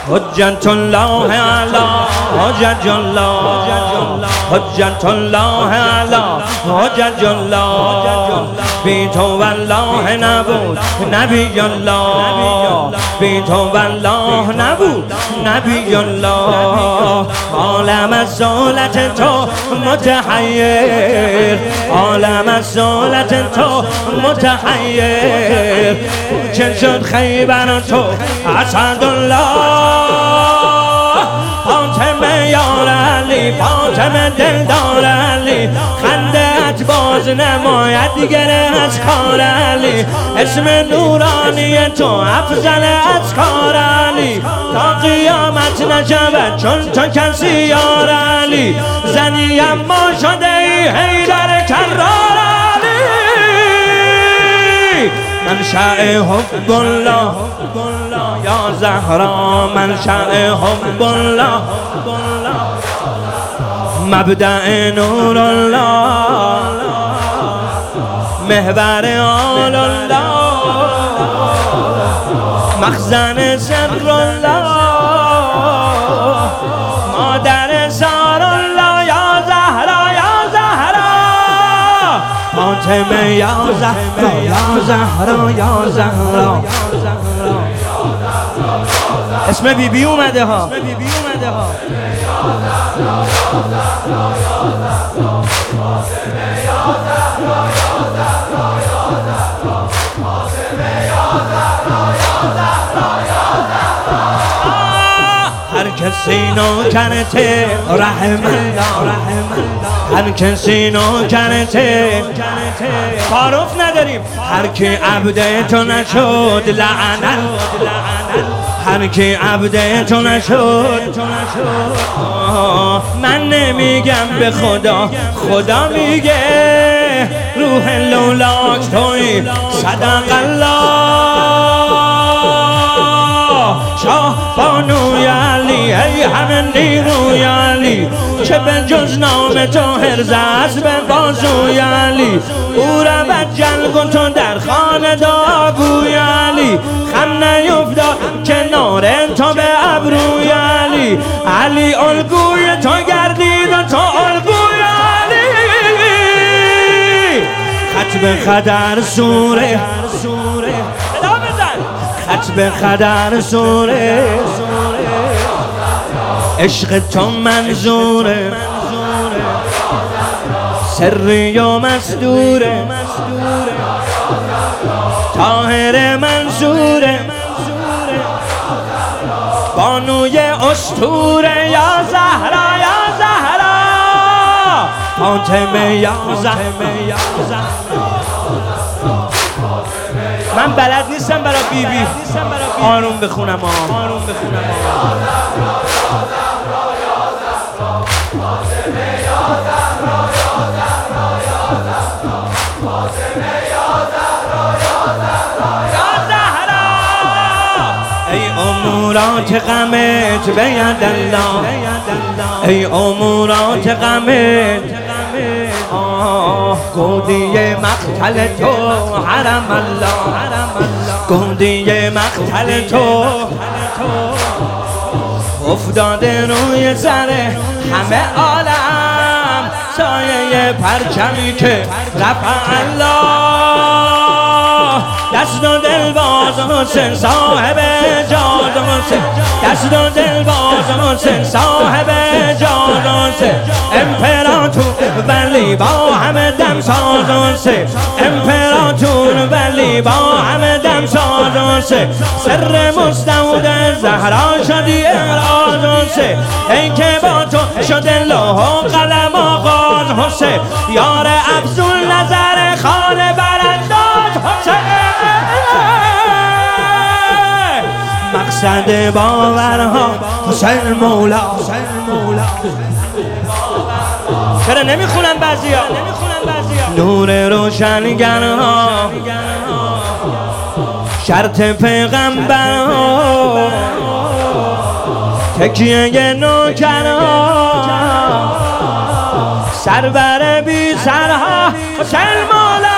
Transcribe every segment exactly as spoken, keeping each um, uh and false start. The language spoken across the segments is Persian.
حجت الله علی حجت الله حجت الله علی حجت الله بی تو والله نبود نبی الله بی تو والله نبود نبی الله عالم از دولت تو متحیر عالم از دولت تو متحیر چه شد خیبر تو اسدالله فاطمه یار علی فاطمه دلدار علی خنده‌ات باز نماید دیگر از کار علی اسم نورانی تو افضل از کار علی تا قیامت نشود چون تو کسی یار علی زنی اما شده ای حیدر کرار علی منشأ حب الله یا زهرا منشأ حب الله مبدأ نور الله محور آل الله مخزن سر الله مادر سار الله یا زهرا یا زهرا فاطمه یا زهرا یا زهرا یا زهرا اسم بی بی اومده ها اسم بی بی اومده ها هر کسی نوکرته رحم الله هر کسی نوکرته تعارف نداریم هر کی عبد تو نشد لعنت هر کی عبد تو نشد من نمیگم به خدا خدا میگه روح لولاک توی صدق الله شاه بانوی علی ای همه نیروی علی که به جز نام تو هرز است به بازوی علی او را بجل کن تو در خانه داگوی علی خم نیفتاد کنار تو به ابروی علی علی الگوی تو گردید و تو الگوی علی خط به خدر سوره خط به خدر سوره عشق تو منظوره سری و مصدوره طاهر منصوره بانوی اسطوره یا زهرا یا زهرا فاطمه یا زهرا من بلد نیستم برای بی بی آروم بخونم آروم بخونم ای امورات غمت بید الله ای امورات غمت گودی مقتل تو حرم الله گودی مقتل تو افتاده روی سر همه عالم سایه پرچمی که رفع الله دست و دل باز حسین صاحب جاد حسین دست و دل باز حسین صاحب جاد حسین امپراتور ولی با همه دم ساز حسین امپراتور ولی با همه دم ساز حسین سر مستودع زهرا شدی اعراض حسین ای که با تو شده لوح و قلم آغاز حسین یار افضل نظر خانه برانداز حسین مقصد باورها حسین مولا چرا نمیخونن بعضیا نور روشنگرها شرط پیغمبرها تکیه نوکرها سرور بی سرها حسین مولا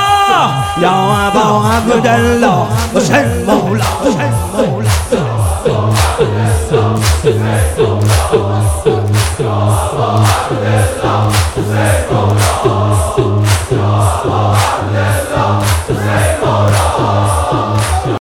یا ابا عبدالله حسین مولا الله